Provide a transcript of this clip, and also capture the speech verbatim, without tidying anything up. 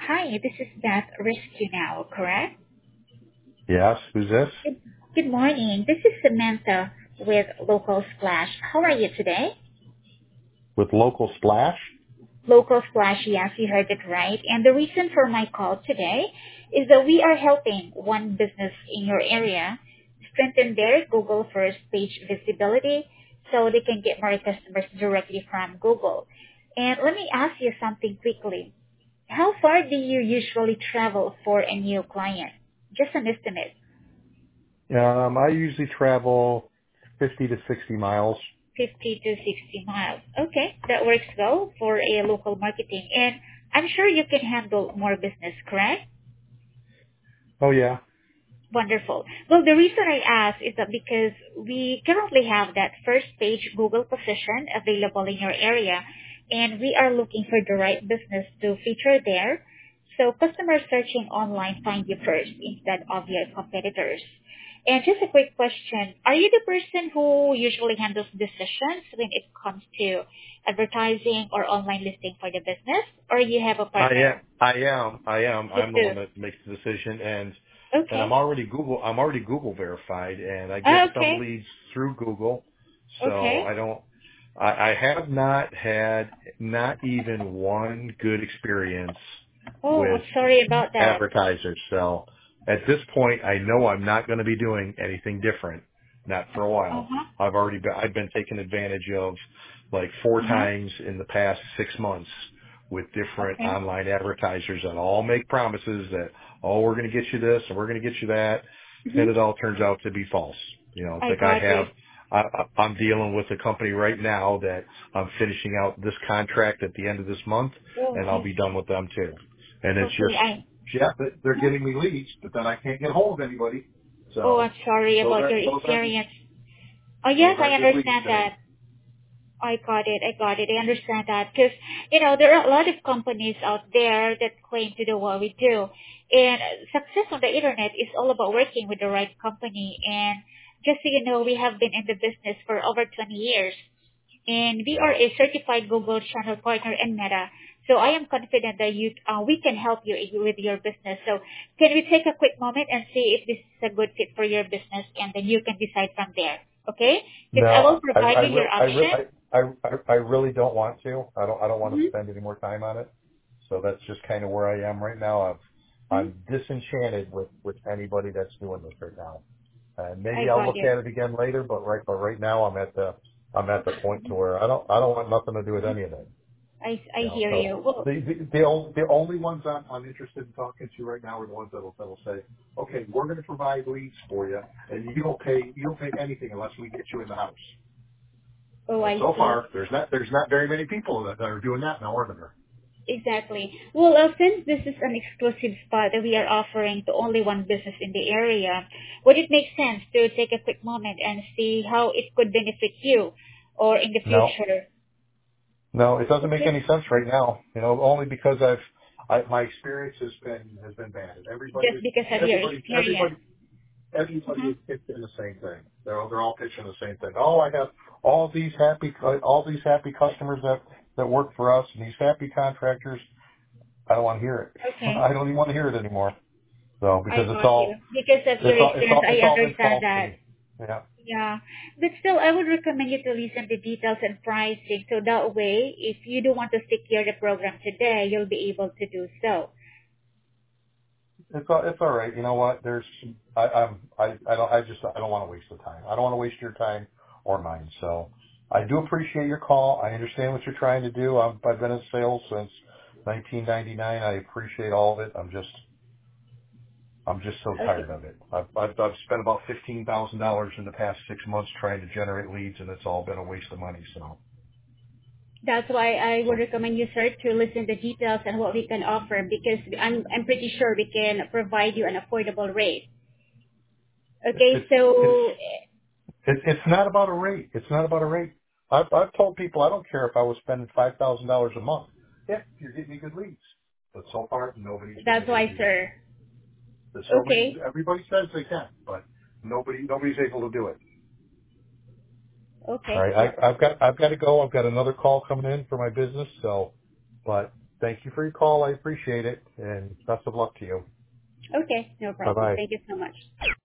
Hi, this is Beth Rescue Now, correct? Yes, who's this? Good, good morning. This is Samantha with Local Splash. How are you today? With Local Splash? Local Splash, yes, you heard it right. And the reason for my call today is that we are helping one business in your area strengthen their Google first page visibility so they can get more customers directly from Google. And let me ask you something quickly. How far do you usually travel for a new client? Just an estimate. Um, I usually travel fifty to sixty miles. fifty to sixty miles. Okay, that works well for a local marketing. And I'm sure you can handle more business, correct? Oh yeah. Wonderful. Well, the reason I ask is that because we currently have that first page Google position available in your area, and we are looking for the right business to feature there. So customers searching online find you first instead of your competitors. And just a quick question. Are you the person who usually handles decisions when it comes to advertising or online listing for the business, or you have a I am. partner? I am. I am. You I'm the do. one that makes the decision, and and I'm Okay. already Google. I'm already Google verified, and I get Ah, some okay. leads through Google. So Okay. I don't. I, I have not had not even one good experience Oh, with I'm sorry about that. advertisers. So at this point, I know I'm not going to be doing anything different, not for a while. Uh-huh. I've already been, I've been taken advantage of like four Uh-huh. times in the past six months with different Okay. online advertisers that all make promises that, oh, we're going to get you this and we're going to get you that. And Mm-hmm. it all turns out to be false. You know, it's I like I got have, it. I, I- I'm dealing with a company right now that I'm finishing out this contract at the end of this month, Oh, and I'll I be done see. with them too. And it's Okay, just, I. yeah, they- they're Mhm. giving me leads, but then I can't get hold of anybody. Oh, So I'm sorry those about are your those aren't experience. Oh, yes, those I aren't good leads understand to me. that. I got it. I got it. I understand that because you know there are a lot of companies out there that claim to do what we do, and success on the internet is all about working with the right company. And just so you know, we have been in the business for over twenty years, and we are Yeah. a certified Google Channel partner in Meta. So I am confident that you uh, we can help you with your business. So can we take a quick moment and see if this is a good fit for your business, and then you can decide from there. Okay? Because I will No, I provide I you your re- I re- option. I I I I really don't want to. I don't I don't want to Mhm. spend any more time on it. So that's just kind of where I am right now. I've, Mhm. I'm disenchanted with with anybody that's doing this right now. And I maybe I'll got look it. at it again later, but right but right now I'm at the I'm at the point to where I don't I don't want nothing to do with any of it. I I You know, hear so you. Well, the the the only, the only ones I'm, I'm interested in talking to right now are the ones that'll that'll say, okay, we're going to provide leads for you, and you don't pay you don't pay anything unless we get you in the house. oh, And I so see. far, there's not there's not very many people that, that are doing that now, are there? Exactly. Well, uh, since this is an exclusive spot that we are offering to only one business in the area, would it make sense to take a quick moment and see how it could benefit you or in the No, future? no, it doesn't make Okay. any sense right now. You know, only because I've I, my experience has been has been bad. Everybody Just is because of your everybody experience. everybody everybody Mm-hmm. is pitching the same thing. They're all, they're all pitching the same thing. Oh, I have all these happy cu- all these happy customers that that work for us and these happy contractors. I don't want to hear it. Okay. I don't even want to hear it anymore. So I because it's got you. all Because of your it's all it's experience, all I it's all been understand false to that. me. Yeah. Yeah. But still, I would recommend you to listen to details and pricing. So that way, if you do want to secure the program today, you'll be able to do so. It's all, it's all right. You know what? There's I I'm I I don't I just I don't want to waste the time. I don't want to waste your time or mine. So I do appreciate your call. I understand what you're trying to do. I've I've been in sales since nineteen ninety-nine. I appreciate all of it. I'm just I'm just so Okay. tired of it. I've I've, I've spent about fifteen thousand dollars in the past six months trying to generate leads, and it's all been a waste of money. So That's why I would so recommend you, sir, to listen to details and what we can offer because I'm, I'm pretty sure we can provide you an affordable rate. Okay, it's it's so, it's it's not about a rate. It's not about a rate. I've I've told people I don't care if I was spending five thousand dollars a month if you're getting me good leads. But so far, nobody's been that's able to why, do that. sir. There's so many. Okay. Everybody says they can, but nobody nobody's able to do it. All Okay. right, Well, I, I've got I've got to go. I've got another call coming in for my business. So, but thank you for your call. I appreciate it, and best of luck to you. Okay, no problem. Bye-bye. Thank you so much.